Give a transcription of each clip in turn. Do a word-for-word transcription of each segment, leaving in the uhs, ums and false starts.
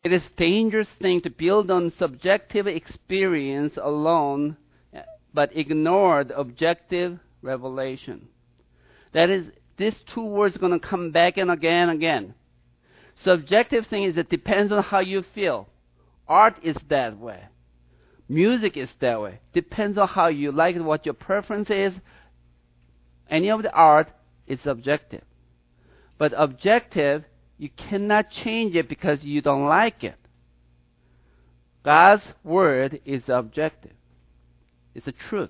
It is a dangerous thing to build on subjective experience alone, but ignore the objective revelation. That is, these two words are going to come back and again and again. Subjective thing is it depends on how you feel. Art is that way. Music is that way. Depends on how you like it, what your preference is. Any of the art is subjective. But objective, you cannot change it because you don't like it. God's word is objective. It's a truth.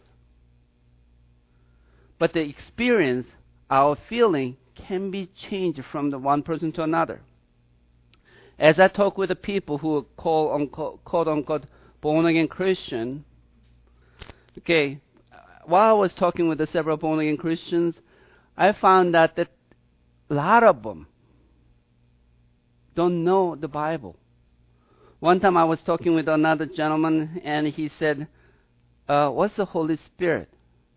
But the experience, our feeling, can be changed from the one person to another. As I talk with the people who are call unquote, quote unquote born again Christian, okay, while I was talking with the several born again Christians, I found out that a lot of them don't know the Bible. One time I was talking with another gentleman, and he said, uh, "What's the Holy Spirit?"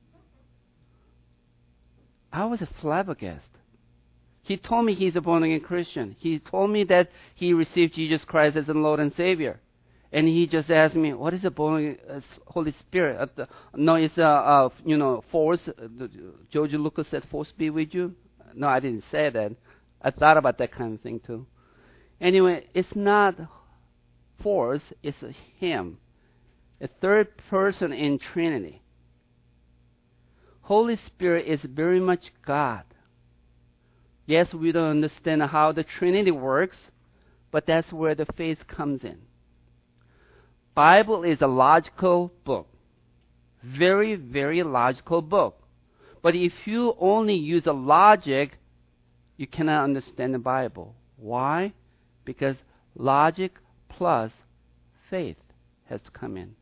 I was flabbergasted. He told me he's a born-again Christian. He told me that he received Jesus Christ as the Lord and Savior. And he just asked me, what is the born uh, Holy Spirit? Uh, the, no, it's a, uh, you know, force. Uh, George Lucas said, force be with you. No, I didn't say that. I thought about that kind of thing too. Anyway, it's not force, it's a him. A third person in Trinity. Holy Spirit is very much God. Yes, we don't understand how the Trinity works, but that's where the faith comes in. Bible is a logical book. Very, very logical book. But if you only use a logic, you cannot understand the Bible. Why? Because logic plus faith has to come in.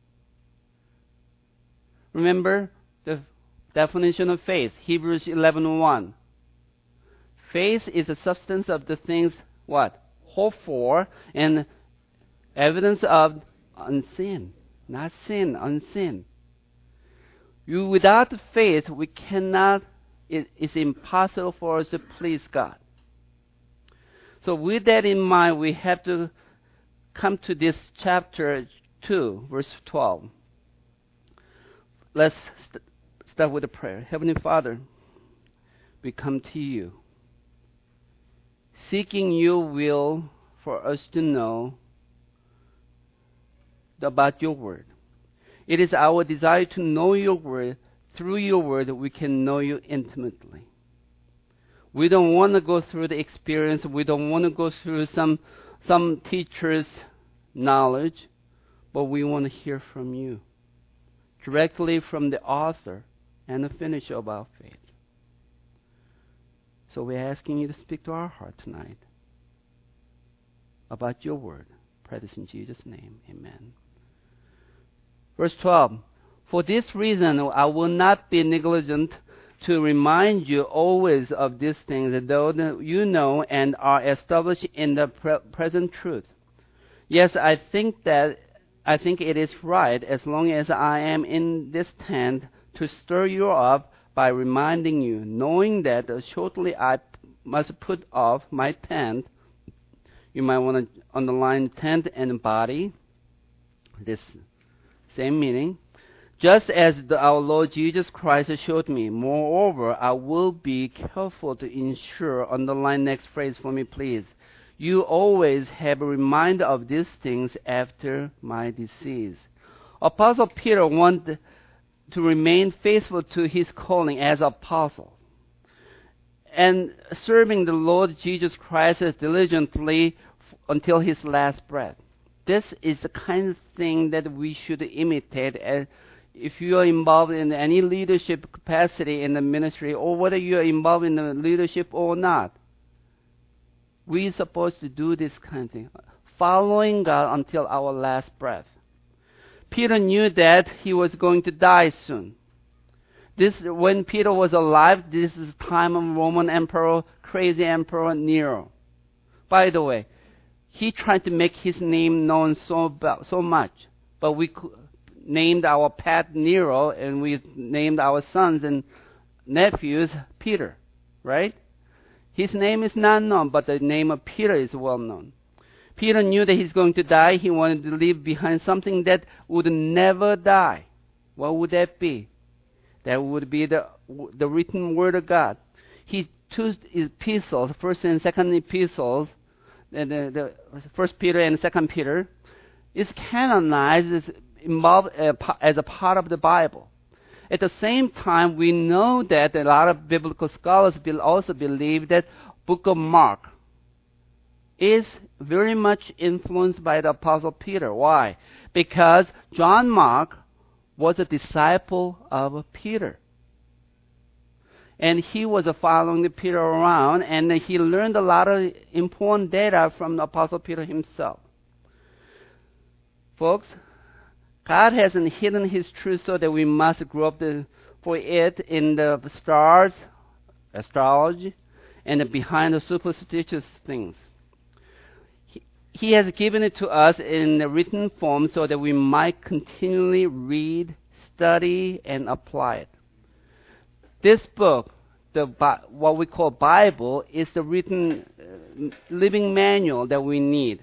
Remember the definition of faith, Hebrews eleven one. Faith is the substance of the things, what? Hoped for, and evidence of unseen. Not sin, unseen. You, without faith, we cannot, it, it's impossible for us to please God. So with that in mind, we have to come to this chapter two, verse twelve. Let's st- start with a prayer. Heavenly Father, we come to you, seeking your will for us to know about your word. It is our desire to know your word. Through your word, we can know you intimately. We don't want to go through the experience. We don't want to go through some, some teacher's knowledge, but we want to hear from you, directly from the author and the finisher of our faith. So we're asking you to speak to our heart tonight about your word. Pray this in Jesus' name. Amen. Verse twelve. For this reason, I will not be negligent to remind you always of these things, though you know and are established in the pre- present truth. Yes, I think that I think it is right, as long as I am in this tent, to stir you up by reminding you, knowing that shortly I must put off my tent. You might want to underline tent and body. This same meaning. Just as the, our Lord Jesus Christ showed me. Moreover, I will be careful to ensure, underline next phrase for me, please. You always have a reminder of these things after my decease. Apostle Peter wanted to remain faithful to his calling as apostle and serving the Lord Jesus Christ diligently until his last breath. This is the kind of thing that we should imitate. As if you are involved in any leadership capacity in the ministry, or whether you are involved in the leadership or not, we're supposed to do this kind of thing, following God until our last breath. Peter knew that he was going to die soon. This, when Peter was alive, this is the time of Roman Emperor, crazy Emperor Nero. By the way, he tried to make his name known so so much, but we named our pet Nero, and we named our sons and nephews Peter, right? His name is not known, but the name of Peter is well known. Peter knew that he's going to die. He wanted to leave behind something that would never die. What would that be? That would be the the written word of God. He two epistles, first and second epistles, the, the, the First Peter and Second Peter, is canonized as involved uh, as a part of the Bible. At the same time, we know that a lot of biblical scholars also believe that Book of Mark is very much influenced by the Apostle Peter. Why? Because John Mark was a disciple of Peter. And he was following Peter around, and he learned a lot of important data from the Apostle Peter himself. Folks, God hasn't hidden his truth so that we must grow up the, for it in the stars, astrology, and behind the superstitious things. He, he has given it to us in the written form so that we might continually read, study, and apply it. This book, the what we call Bible, is the written uh, living manual that we need.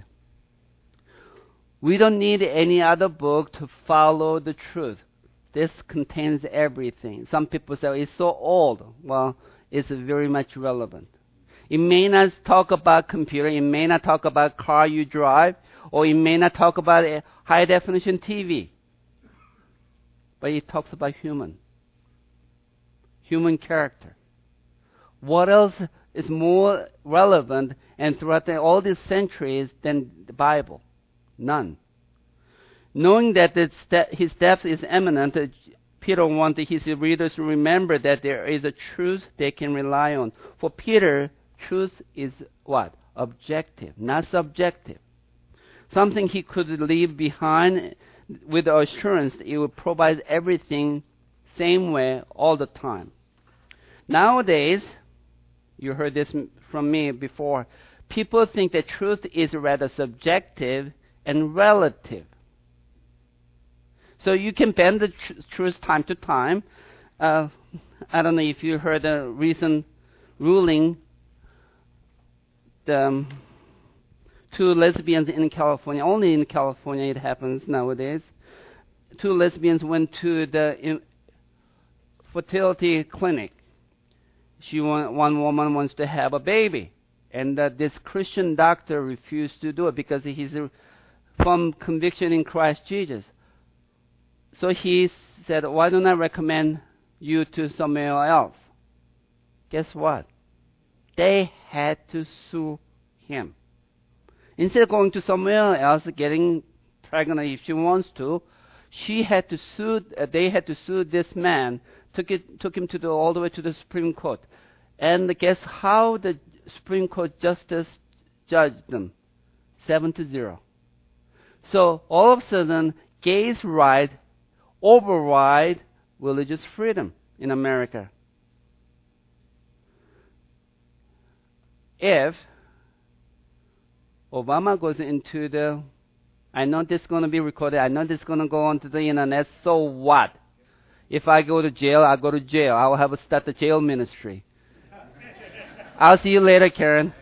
We don't need any other book to follow the truth. This contains everything. Some people say it's so old. Well, it's very much relevant. It may not talk about computer. It may not talk about car you drive, or it may not talk about a high definition T V. But it talks about human, human character. What else is more relevant and throughout the, all these centuries than the Bible? None. Knowing that his death is imminent, Peter wanted his readers to remember that there is a truth they can rely on. For Peter, truth is what? Objective, not subjective. Something he could leave behind with the assurance it will provide everything same way all the time. Nowadays, you heard this from me before, people think that truth is rather subjective and relative. So you can bend the tr- truth time to time. Uh, I don't know if you heard the recent ruling. The um, two lesbians in California, only in California it happens nowadays. Two lesbians went to the in- fertility clinic. She want, one woman wants to have a baby, and uh, this Christian doctor refused to do it because he's a from conviction in Christ Jesus. So he said, why don't I recommend you to somewhere else? Guess what? They had to sue him. Instead of going to somewhere else, getting pregnant if she wants to, she had to sue, uh, they had to sue this man, took it, took him to the, all the way to the Supreme Court. And guess how the Supreme Court justice judged them? Seven to zero. So all of a sudden, gays' right override religious freedom in America. If Obama goes into the, I know this is going to be recorded, I know this is going to go onto the internet, so what? If I go to jail, I go to jail. I'll have a start the jail ministry. I'll see you later, Karen.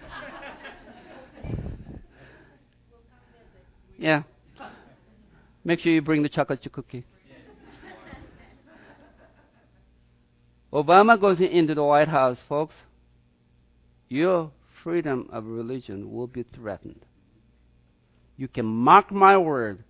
Yeah. Make sure you bring the chocolate chip cookie. Obama goes into the White House, folks. Your freedom of religion will be threatened. You can mark my word.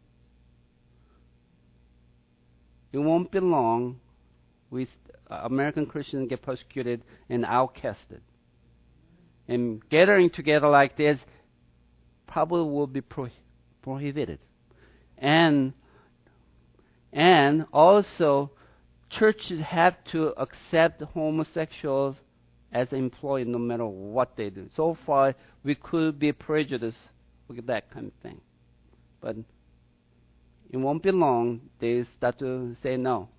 It won't be long. We, uh, American Christians get persecuted and outcasted. And gathering together like this probably will be pro- prohibited. And and also, churches have to accept homosexuals as employees no matter what they do. So far, we could be prejudiced with that kind of thing. But it won't be long, they start to say no.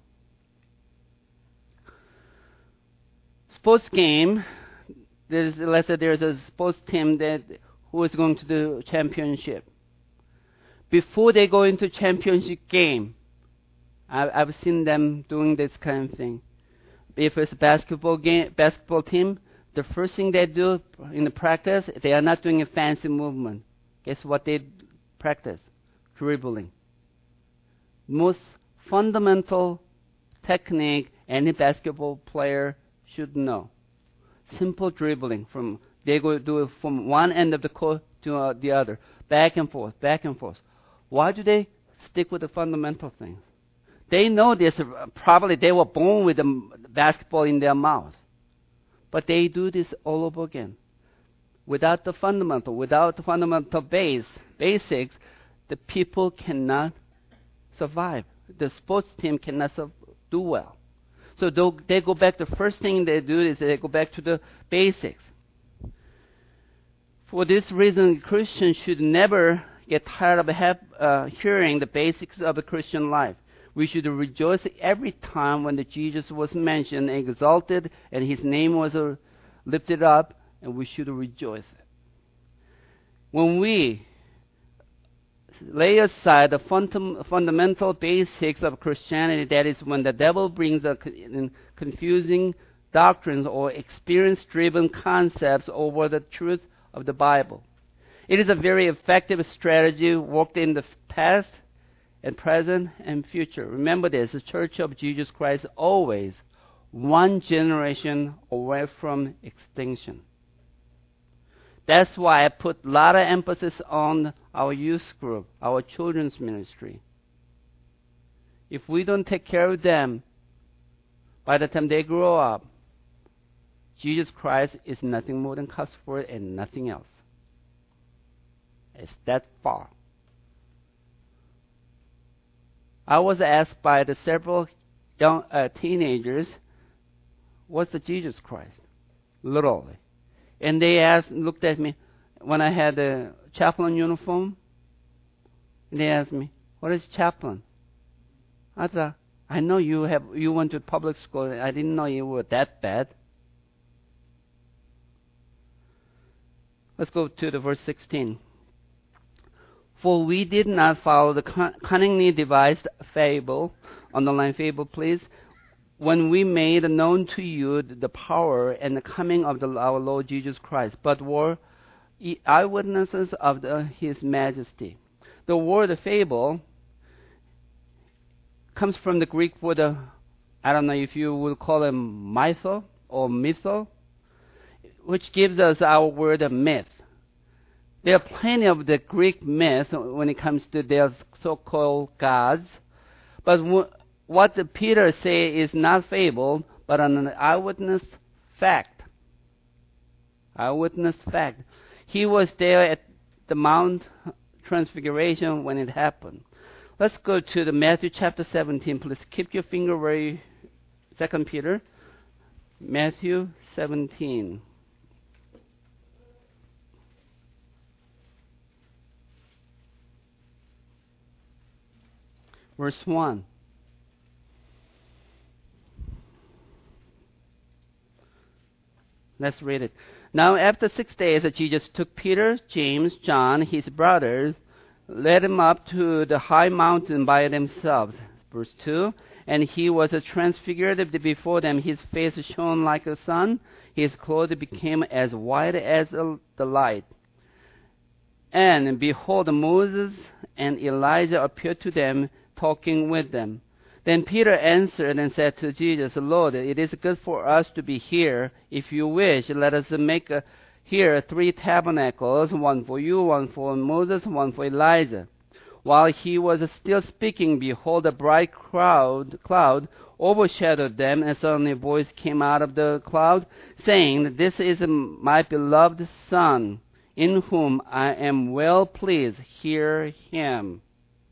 Sports game, there's, let's say there's a sports team that who is going to the championship. Before they go into championship game, I, I've seen them doing this kind of thing. If it's a basketball game, basketball team, the first thing they do in the practice, they are not doing a fancy movement. Guess what they practice? Dribbling. Most fundamental technique any basketball player should know. Simple dribbling. From they go do it from one end of the court to uh, the other, back and forth, back and forth. Why do they stick with the fundamental things? They know this. Uh, probably they were born with the basketball in their mouth, but they do this all over again. Without the fundamental, without the fundamental base, basics, the people cannot survive. The sports team cannot su- do well. So they go back, the first thing they do is they go back to the basics. For this reason, Christians should never get tired of have, uh, hearing the basics of a Christian life. We should rejoice every time when the Jesus was mentioned and exalted and his name was uh, lifted up, and we should rejoice. When we lay aside the fundam- fundamental basics of Christianity, that is when the devil brings a con- confusing doctrines or experience-driven concepts over the truth of the Bible. It is a very effective strategy worked in the past and present and future. Remember this, the Church of Jesus Christ always one generation away from extinction. That's why I put a lot of emphasis on our youth group, our children's ministry. If we don't take care of them, by the time they grow up, Jesus Christ is nothing more than cuss word and nothing else. It's that far. I was asked by the several young uh, teenagers, what's the Jesus Christ? Literally. And they asked, looked at me when I had a chaplain uniform. And they asked me, what is chaplain? I thought, I know you have you went to public school. I didn't know you were that bad. Let's go to the verse sixteen. For we did not follow the cunningly devised fable, underline fable please, when we made known to you the power and the coming of the, our Lord Jesus Christ, but were eyewitnesses of the, his majesty. The word fable comes from the Greek word, uh, I don't know if you would call it mytho or mytho, which gives us our word myth. There are plenty of the Greek myth when it comes to their so-called gods, but w- what the Peter say is not fable, but an eyewitness fact. Eyewitness fact. He was there at the Mount Transfiguration when it happened. Let's go to the Matthew chapter seventeen. Please keep your finger where you, Second Peter, Matthew seventeen. Verse one. Let's read it. Now after six days, Jesus took Peter, James, John, his brothers, led him up to the high mountain by themselves. Verse two. And he was transfigured before them. His face shone like the sun. His clothes became as white as the light. And behold, Moses and Elijah appeared to them, talking with them. Then Peter answered and said to Jesus, Lord, it is good for us to be here. If you wish, let us make a, here three tabernacles, one for you, one for Moses, one for Elijah. While he was still speaking, behold, a bright cloud, cloud overshadowed them, and suddenly a voice came out of the cloud, saying, This is my beloved Son, in whom I am well pleased. Hear him.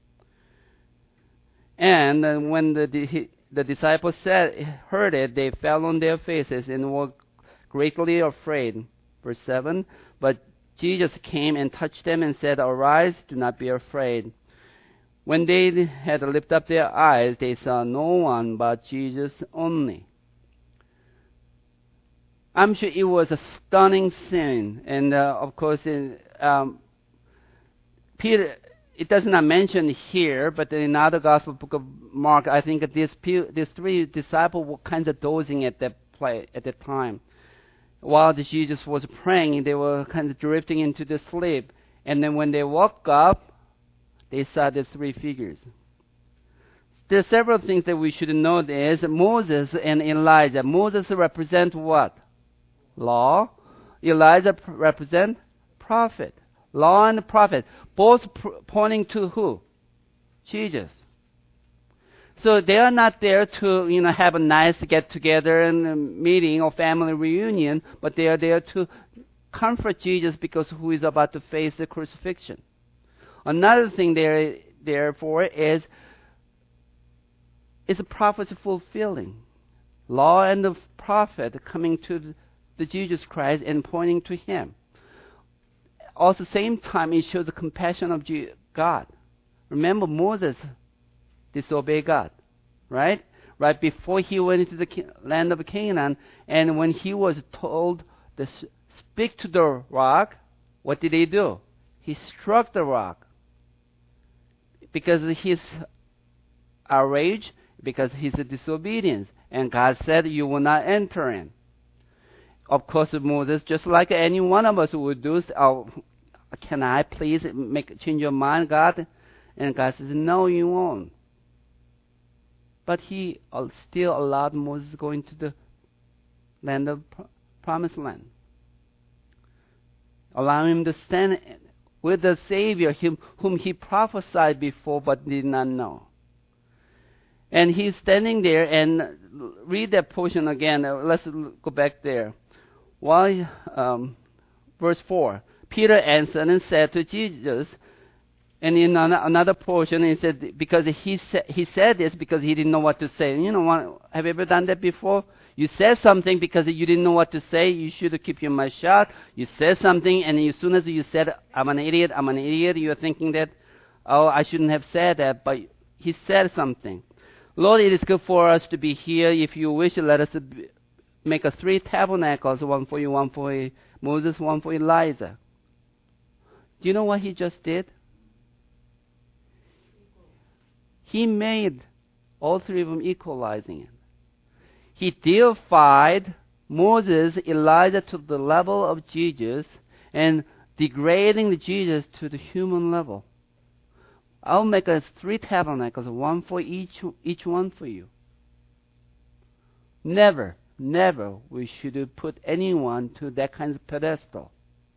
And when the, the disciples said, heard it, they fell on their faces and were greatly afraid. Verse seven. But Jesus came and touched them and said, Arise, do not be afraid. When they had lifted up their eyes, they saw no one but Jesus only. I'm sure it was a stunning scene. And uh, of course, in, um, Peter... It does not mention here, but in another Gospel book of Mark, I think these these three disciples were kind of dozing at that play at that time. While Jesus was praying, they were kind of drifting into the sleep. And then when they woke up, they saw the three figures. There are several things that we should know. There is Moses and Elijah. Moses represents what? Law. Elijah represents prophet. Law and prophet. Both pr- pointing to who? Jesus. So they are not there to, you know, have a nice get-together and a meeting or family reunion, but they are there to comfort Jesus because who is about to face the crucifixion. Another thing there, therefore, is it's a prophecy fulfilling. Law and the prophet coming to the, the Jesus Christ and pointing to Him. Also, same time, it shows the compassion of God. Remember, Moses disobeyed God, right? Right before he went into the land of Canaan, and when he was told to speak to the rock, what did he do? He struck the rock because of his outrage, because of his disobedience. And God said, you will not enter in. Of course, Moses, just like any one of us would do, oh, can I please make change your mind, God? And God says, no, you won't. But he still allowed Moses go into the land of promised land. Allow him to stand with the Savior him, whom he prophesied before but did not know. And he's standing there, and read that portion again. Let's go back there. Why? Um, verse four. Peter answered and said to Jesus, and in another portion, he said, because he said, he said this because he didn't know what to say. You know what? Have you ever done that before? You said something because you didn't know what to say. You should keep your mouth shut. You said something, and as soon as you said, I'm an idiot, I'm an idiot, you're thinking that, oh, I shouldn't have said that, but he said something. Lord, it is good for us to be here. If you wish, let us make a three tabernacles, one for you, one for Moses, one for Elijah. Do you know what he just did? He made all three of them equalizing it. He deified Moses, Elijah to the level of Jesus and degrading the Jesus to the human level. I'll make us three tabernacles, one for each, each one for you. Never, never we should put anyone to that kind of pedestal.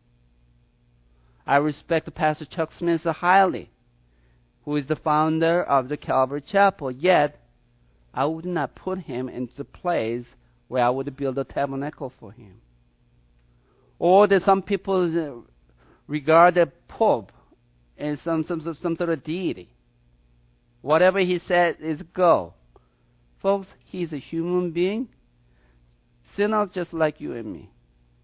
I respect Pastor Chuck Smith highly, who is the founder of the Calvary Chapel. Yet, I would not put him into the place where I would build a tabernacle for him. Or that some people regard the Pope as some, some, some sort of deity. Whatever he said is go. Folks, he's a human being, sinner just like you and me.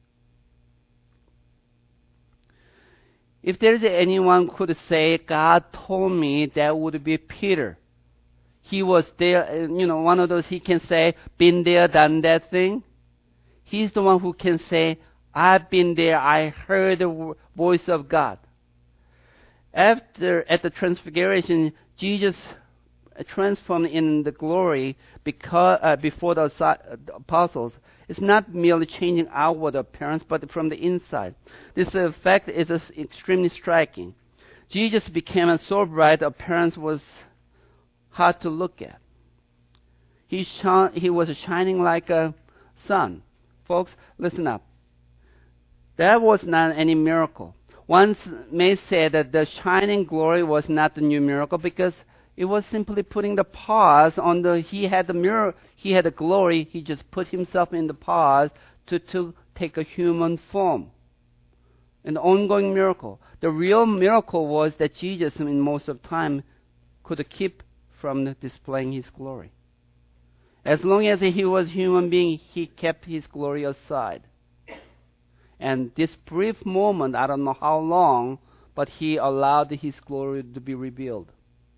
If there is anyone could say, God told me, that would be Peter. He was there, you know, one of those he can say, been there, done that thing. He's the one who can say, I've been there, I heard the voice of God. After, at the transfiguration, Jesus transformed in the glory because, uh, before the, the apostles. It's not merely changing outward appearance, but from the inside. This effect is extremely striking. Jesus became so bright, appearance was hard to look at. He, shone, he was shining like a sun. Folks, listen up. That was not any miracle. One may say that the shining glory was not the new miracle because it was simply putting the pause on the, he had the mirror, he had the glory, he just put himself in the pause to, to take a human form. An ongoing miracle. The real miracle was that Jesus, in most of the time, could keep from displaying his glory. As long as he was a human being, he kept his glory aside. And this brief moment, I don't know how long, but he allowed his glory to be revealed.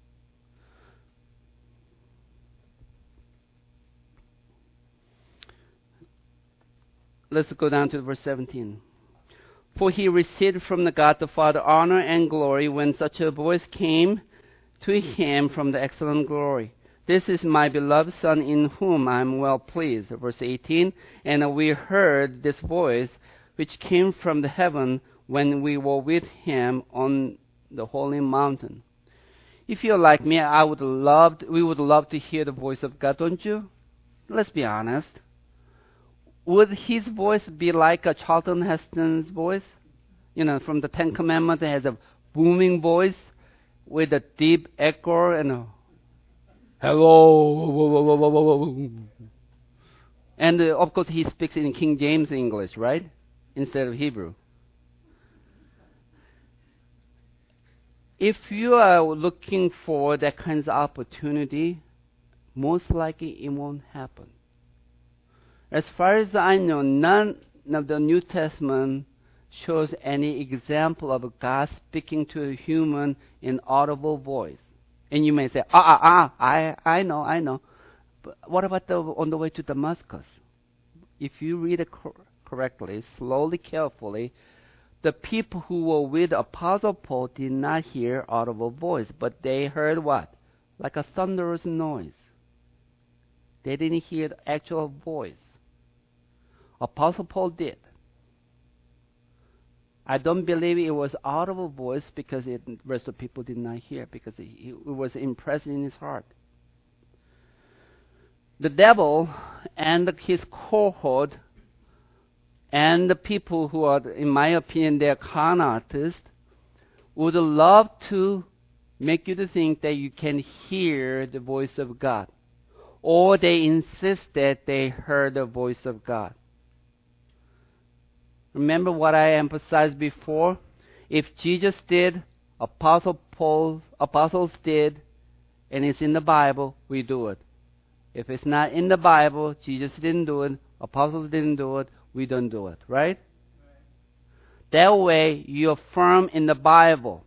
Let's go down to verse seventeen. For he received from the God the Father honor and glory when such a voice came to him from the excellent glory. This is my beloved Son in whom I am well pleased. Verse eighteen. And we heard this voice which came from the heaven when we were with him on the holy mountain. If you're like me, I would love, to, we would love to hear the voice of God, don't you? Let's be honest. Would his voice be like a Charlton Heston's voice? You know, from the Ten Commandments, it has a booming voice with a deep echo and a hello. And uh, of course, he speaks in King James English, right? Instead of Hebrew. If you are looking for that kind of opportunity, most likely it won't happen. As far as I know, none of the New Testament shows any example of God speaking to a human in audible voice. And you may say, ah, ah, ah, I, I know, I know. But what about the, on the way to Damascus? If you read it cor- correctly, slowly, carefully, the people who were with Apostle Paul did not hear audible voice, but they heard what? Like a thunderous noise. They didn't hear the actual voice. Apostle Paul did. I don't believe it was audible voice because it, the rest of the people did not hear, because it, it was impressed in his heart. The devil and his cohort and the people who are, in my opinion, they are con artists, would love to make you to think that you can hear the voice of God. Or they insist that they heard the voice of God. Remember what I emphasized before? If Jesus did, Apostle Paul, apostles did, and it's in the Bible, we do it. If it's not in the Bible, Jesus didn't do it, apostles didn't do it, we don't do it, right? Right. That way, you're firm in the Bible.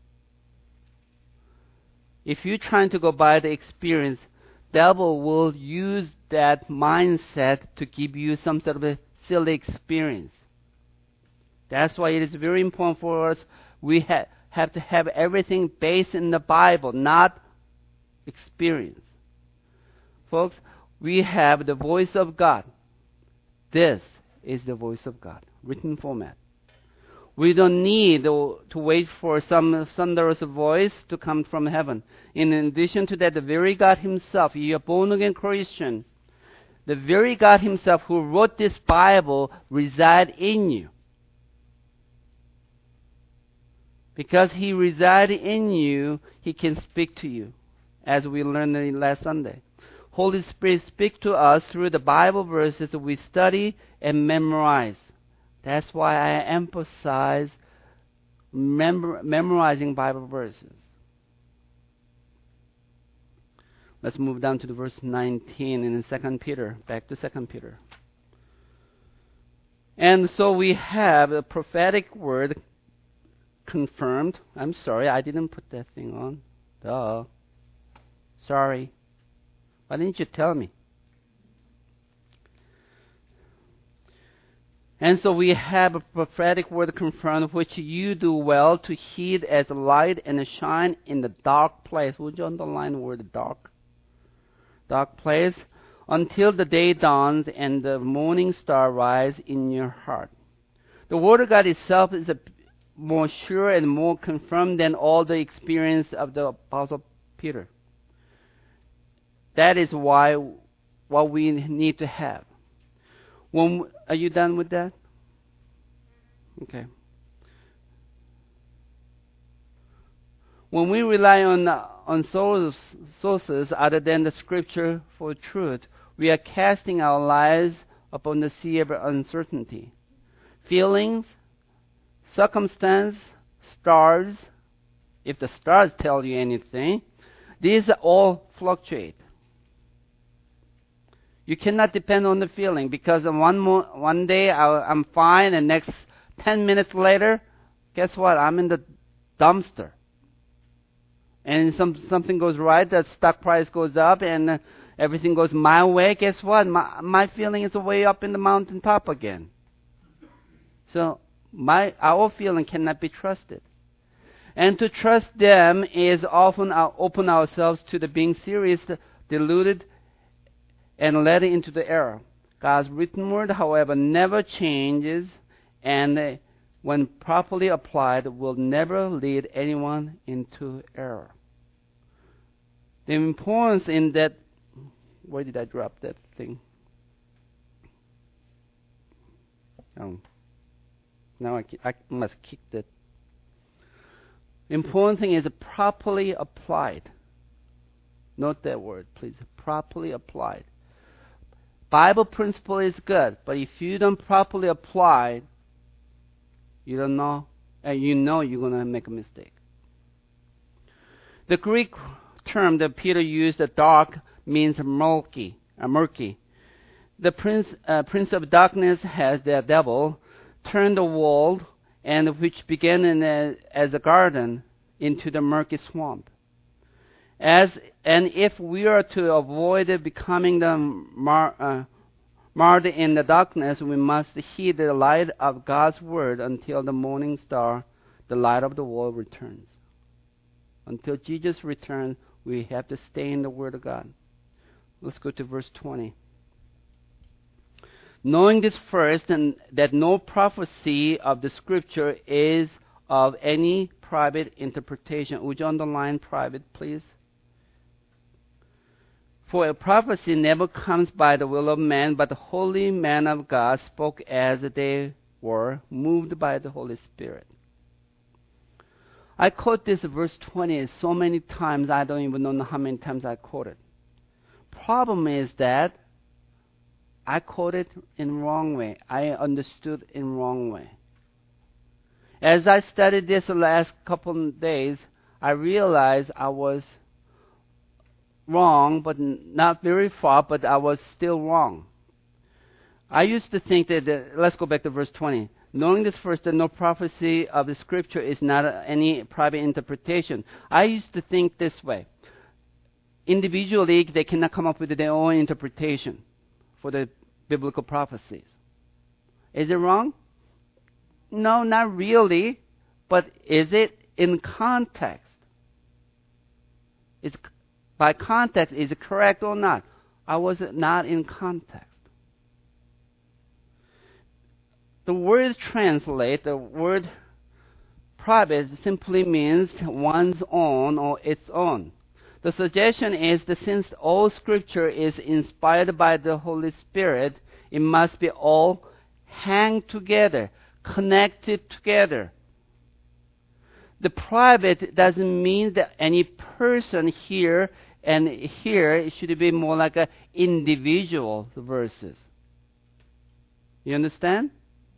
If you're trying to go by the experience, devil will use that mindset to give you some sort of a silly experience. That's why it is very important for us. We ha- have to have everything based in the Bible, not experience. Folks, we have the voice of God. This is the voice of God, written format. We don't need to wait for some thunderous voice to come from heaven. In addition to that, the very God himself, you're a born-again Christian, the very God himself who wrote this Bible resides in you. Because he resides in you, he can speak to you, as we learned last Sunday. Holy Spirit speaks to us through the Bible verses that we study and memorize. That's why I emphasize mem- memorizing Bible verses. Let's move down to the verse nineteen in Second Peter. Back to Second Peter. And so we have a prophetic word confirmed. I'm sorry, I didn't put that thing on. Duh. Sorry. Why didn't you tell me? And so we have a prophetic word confirmed, which you do well to heed as a light and a shine in the dark place. Would you underline the word dark? Dark place. Until the day dawns and the morning star rise in your heart. The word of God itself is a more sure and more confirmed than all the experience of the Apostle Peter. That is why what we need to have. When, are you done with that? Okay. When we rely on on source, sources other than the Scripture for truth, we are casting our lives upon the sea of uncertainty. Feelings, circumstance, stars, if the stars tell you anything, these all fluctuate. You cannot depend on the feeling, because one mo- one day I, I'm fine, and next ten minutes later, guess what? I'm in the dumpster. And some something goes right, the stock price goes up, and uh, everything goes my way. Guess what? My my feeling is way up in the mountaintop again. So my our feeling cannot be trusted. And to trust them is often uh, open ourselves to the being serious, deluded, and led into the error. God's written word, however, never changes, and when properly applied, will never lead anyone into error. The importance in that, where did I drop that thing? Oh, now I, I must kick that. Important thing is properly applied. Note that word, please. Properly applied. Bible principle is good, but if you don't properly apply, you don't know, and you know you're going to make a mistake. The Greek term that Peter used, the dark, means murky. Uh, murky. The prince, uh, prince of darkness has the devil turned the world, and which began in a, as a garden, into the murky swamp. As and if we are to avoid becoming the mar, uh, marred in the darkness, we must heed the light of God's word until the morning star, the light of the world, returns. Until Jesus returns, we have to stay in the word of God. Let's go to verse twenty. Knowing this first, and that no prophecy of the scripture is of any private interpretation. Would you underline private, please? For a prophecy never comes by the will of man, but the holy men of God spoke as they were moved by the Holy Spirit. I quote this verse twenty so many times, I don't even know how many times I quote it. Problem is that I quoted in wrong way. I understood in wrong way. As I studied this the last couple of days, I realized I was wrong, but not very far, but I was still wrong. I used to think that, the, let's go back to verse twenty. Knowing this first, that no prophecy of the scripture is not any private interpretation. I used to think this way. Individually, they cannot come up with their own interpretation for the biblical prophecies. Is it wrong? No, not really. But is it in context? It's, by context, is it correct or not? I was not in context. The word translate, the word private simply means one's own or its own. The suggestion is that since all scripture is inspired by the Holy Spirit, it must be all hang together, connected together. The private doesn't mean that any person here and here. It should be more like a individual verses. You understand?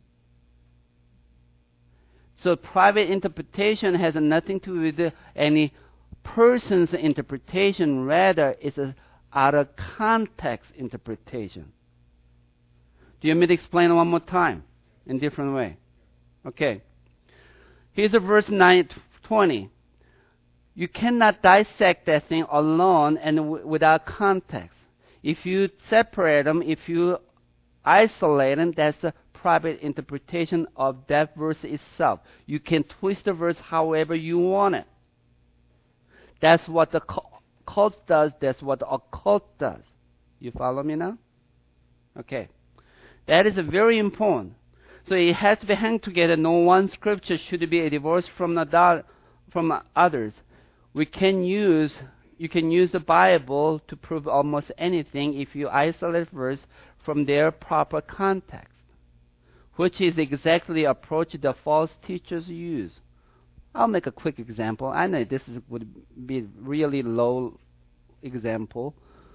So private interpretation has nothing to do with any person's interpretation. Rather, it's an out of context interpretation. Do you want me to explain one more time in different way? Okay. Here's a verse nine twenty. You cannot dissect that thing alone and w- without context. If you separate them, if you isolate them, that's a private interpretation of that verse itself. You can twist the verse however you want it. That's what the cult does. That's what the occult does. You follow me now? Okay. That is very important. So it has to be hung together. No one scripture should be divorced from the from others. We can use you can use the Bible to prove almost anything if you isolate verse from their proper context, which is exactly the approach the false teachers use. I'll make a quick example. I know this is, would be really low example.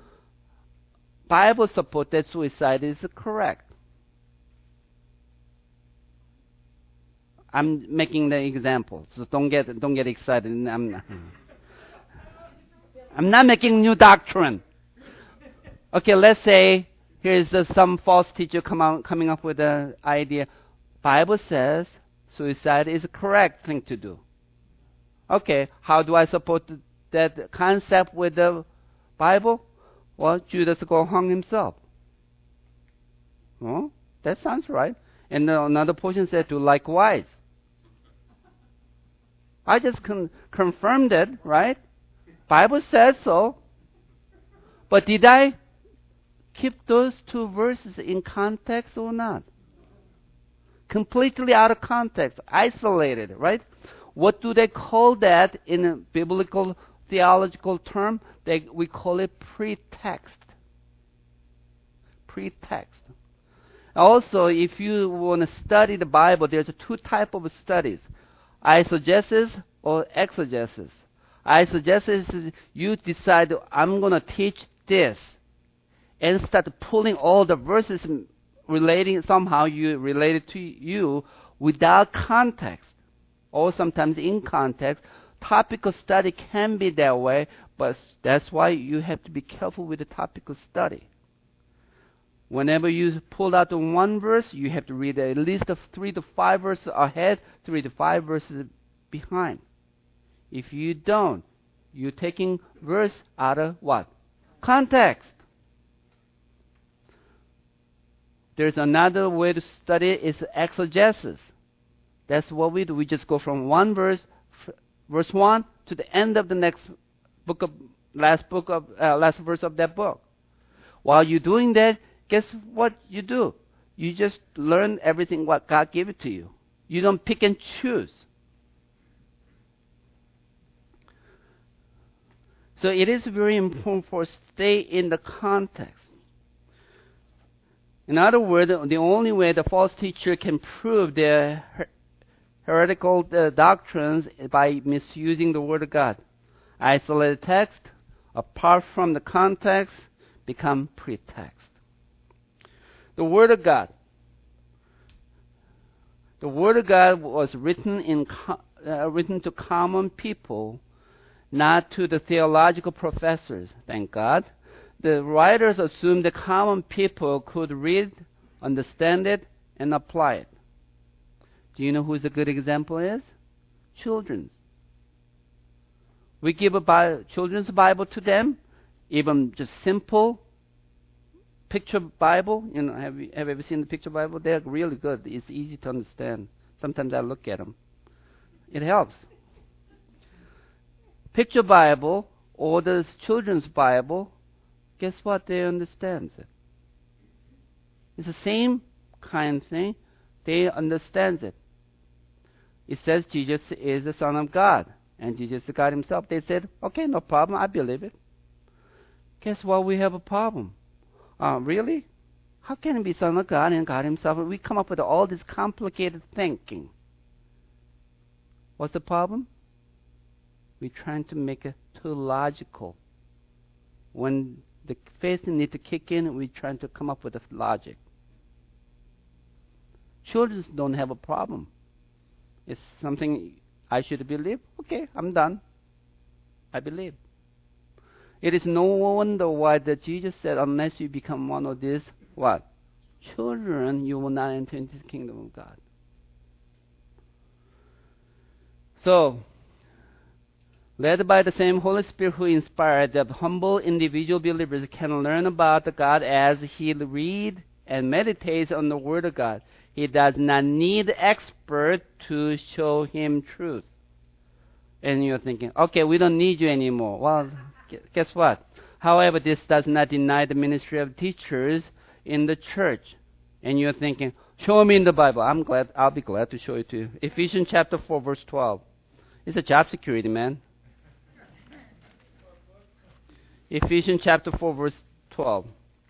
Bible support that suicide is correct. I'm making the example, so don't get don't get excited. I'm not, I'm not making new doctrine. Okay, let's say here's uh, some false teacher come out, coming up with the idea. Bible says suicide is a correct thing to do. Okay, how do I support that concept with the Bible? Well, Judas go hung himself. Oh, that sounds right. And another portion said do likewise. I just con- confirmed it, right? Bible says so. But did I keep those two verses in context or not? completely out of context, isolated, right? What do they call that in a biblical theological term? They, we call it pretext. Pretext. Also, if you want to study the Bible, there's two types of studies: eisegesis or exegesis. Eisegesis is you decide, I'm going to teach this, and start pulling all the verses relating, somehow you related to you without context, or sometimes in context. Topical study can be that way, but that's why you have to be careful with the topical study. Whenever you pull out the one verse, you have to read at least three to five verses ahead, three to five verses behind. If you don't, you're taking verse out of what? Context. There's another way to study it, is exegesis. That's what we do. We just go from one verse, verse one, to the end of the next book of, last book of, uh, last verse of that book. While you're doing that, guess what you do? You just learn everything what God gave it to you. You don't pick and choose. So it is very important for us to stay in the context. In other words, the only way the false teacher can prove their her- heretical uh, doctrines is by misusing the Word of God. Isolated text, apart from the context, become pretext. The Word of God. The Word of God was written in uh, written to common people, not to the theological professors. Thank God. The writers assumed the common people could read, understand it, and apply it. Do you know who a good example is? Children. We give a Bible, children's Bible to them, even just simple picture Bible. You know, have you, have you ever seen the picture Bible? They're really good. It's easy to understand. Sometimes I look at them. It helps. Picture Bible or the children's Bible, guess what? They understand it. It's the same kind of thing. They understand it. It says Jesus is the Son of God, and Jesus is God Himself. They said, okay, no problem, I believe it. Guess what? We have a problem. Uh, really? How can it be Son of God and God Himself? We come up with all this complicated thinking. What's the problem? We're trying to make it too logical. When the faith needs to kick in, we're trying to come up with a logic. Children don't have a problem. It's something I should believe. Okay, I'm done. I believe. It is no wonder why that Jesus said, unless you become one of these, what? Children, you will not enter into the kingdom of God. So, led by the same Holy Spirit who inspired, the humble individual believers can learn about the God as he reads and meditates on the Word of God. He does not need expert to show him truth. And you're thinking, okay, we don't need you anymore. Well, guess what? However, this does not deny the ministry of teachers in the church. And you're thinking, show me in the Bible. I'm glad. I'll be glad to show it to you. Ephesians chapter four, verse twelve. It's a job security, man. Ephesians chapter four, verse twelve.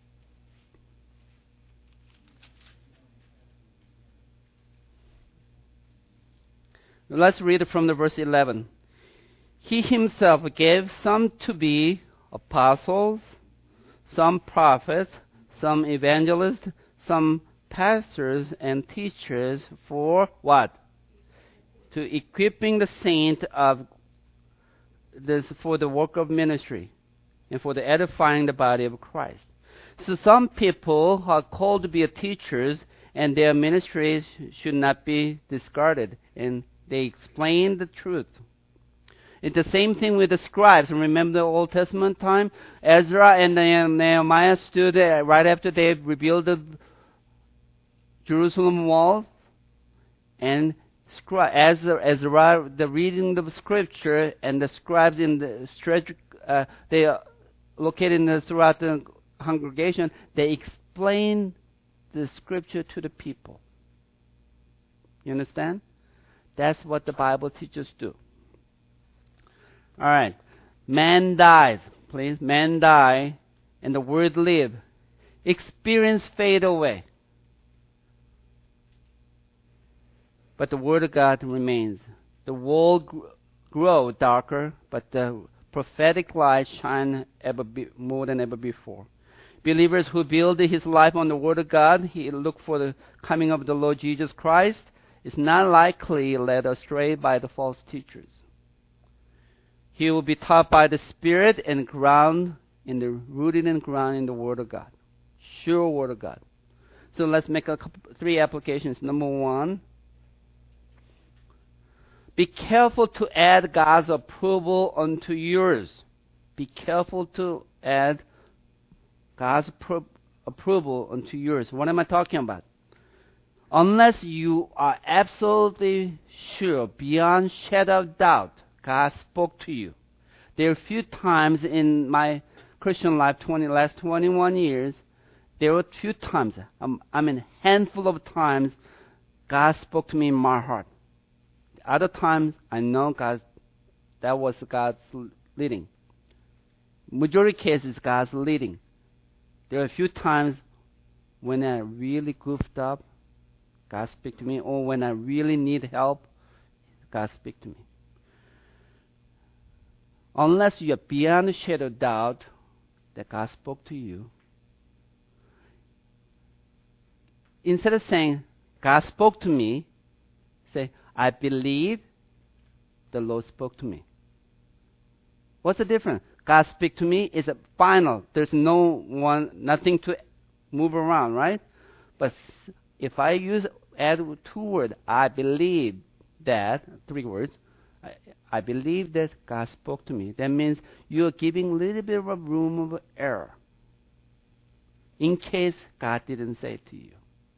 Let's read it from the verse eleven. He himself gave some to be apostles, some prophets, some evangelists, some pastors and teachers for what? To equipping the saint of this for the work of ministry and for the edifying the body of Christ. So some people are called to be teachers, and their ministries should not be discarded, and they explain the truth. It's the same thing with the scribes. Remember the Old Testament time? Ezra and Nehemiah stood right after they rebuilt the Jerusalem walls, and Ezra, Ezra, the reading of Scripture, and the scribes in the uh, they are located in the, throughout the congregation. They explain the Scripture to the people. You understand? That's what the Bible teaches do. All right. Man dies. Please. Man die and the word live. Experience fade away. But the word of God remains. The world gr- grow darker, but the prophetic light shine ever be- more than ever before. Believers who build his life on the word of God, he look for the coming of the Lord Jesus Christ, is not likely led astray by the false teachers. He will be taught by the Spirit and ground in the rooted and grounded in the Word of God, sure Word of God. So let's make a couple, three applications. Number one, be careful to add God's approval unto yours. Be careful to add God's pro- approval unto yours. What am I talking about? Unless you are absolutely sure, beyond shadow of doubt, God spoke to you. There are a few times in my Christian life, twenty last twenty-one years, there were a few times, um, I mean, handful of times, God spoke to me in my heart. Other times, I know God, that was God's leading. Majority cases, God's leading. There are a few times when I really goofed up, God speak to me, or when I really need help, God speak to me. Unless you are beyond a shadow of doubt that God spoke to you, instead of saying, God spoke to me, say, I believe the Lord spoke to me. What's the difference? God speak to me is a final. There's no one, nothing to move around, right? But if I use, add two words, I believe that, three words, I, I believe that God spoke to me. That means you're giving a little bit of a room of error in case God didn't say it to you.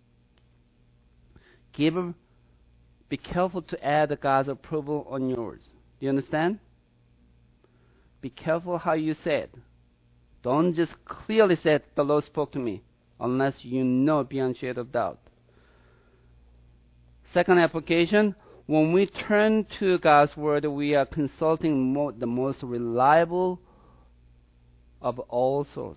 Give a, be careful to add God's approval on yours. Do you understand? Be careful how you say it. Don't just clearly say the Lord spoke to me unless you know beyond shadow of doubt. Second application, when we turn to God's Word, we are consulting mo- the most reliable of all sources.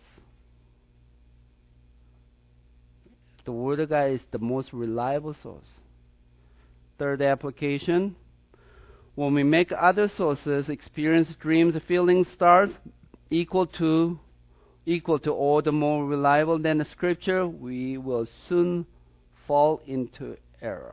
The Word of God is the most reliable source. Third application, when we make other sources, experience, dreams, feelings, stars, equal to equal to or the more reliable than the Scripture, we will soon fall into error.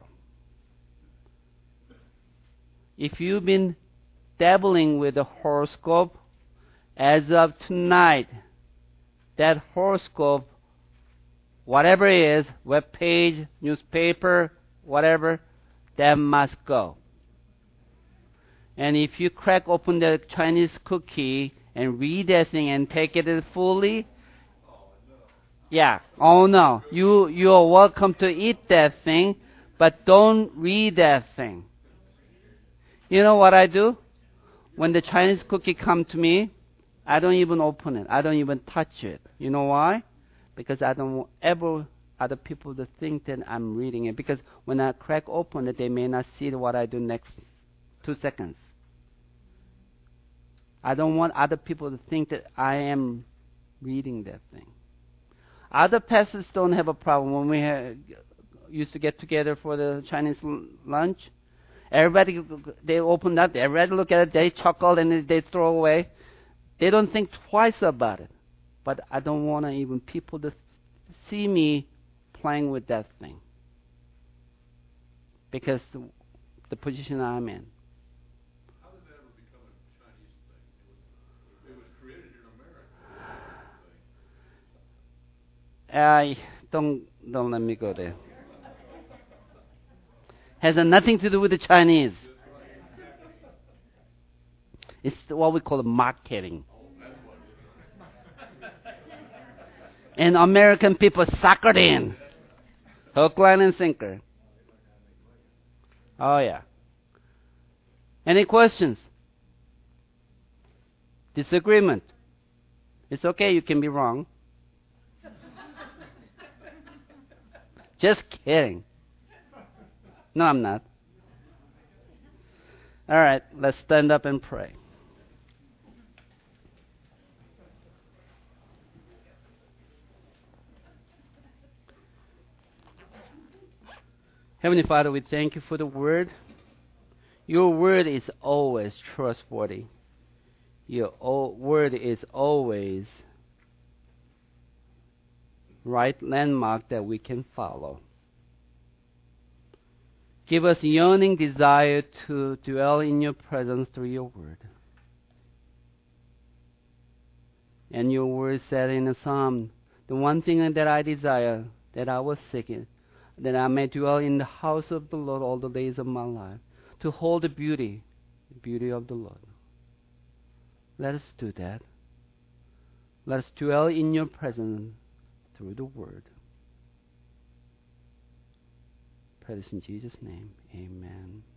If you've been dabbling with the horoscope, as of tonight, that horoscope, whatever it is, web page, newspaper, whatever, that must go. And if you crack open the Chinese cookie and read that thing and take it fully, yeah, oh no, you you are welcome to eat that thing, but don't read that thing. You know what I do? When the Chinese cookie come to me, I don't even open it. I don't even touch it. You know why? Because I don't want ever other people to think that I'm reading it. Because when I crack open it, they may not see what I do next two seconds. I don't want other people to think that I am reading that thing. Other pastors don't have a problem. When we have, used to get together for the Chinese lunch, everybody, they open up, everybody look at it, they chuckle, and they throw away. They don't think twice about it. But I don't want even people to see me playing with that thing. Because the, the position I'm in. How did that ever become a Chinese thing? It was, it was created in America. I don't, don't let me go there. Has nothing to do with the Chinese. It's what we call marketing. And American people suckered in. Hook, line, and sinker. Oh, yeah. Any questions? Disagreement? It's okay, you can be wrong. Just kidding. No, I'm not. All right, let's stand up and pray. Heavenly Father, we thank you for the word. Your word is always trustworthy. Your word is always right landmark that we can follow. Give us yearning desire to dwell in your presence through your word. And your word said in the psalm, the one thing that I desire, that I will seek it, that I may dwell in the house of the Lord all the days of my life, to hold the beauty, the beauty of the Lord. Let us do that. Let us dwell in your presence through the word. Pray this in Jesus' name. Amen.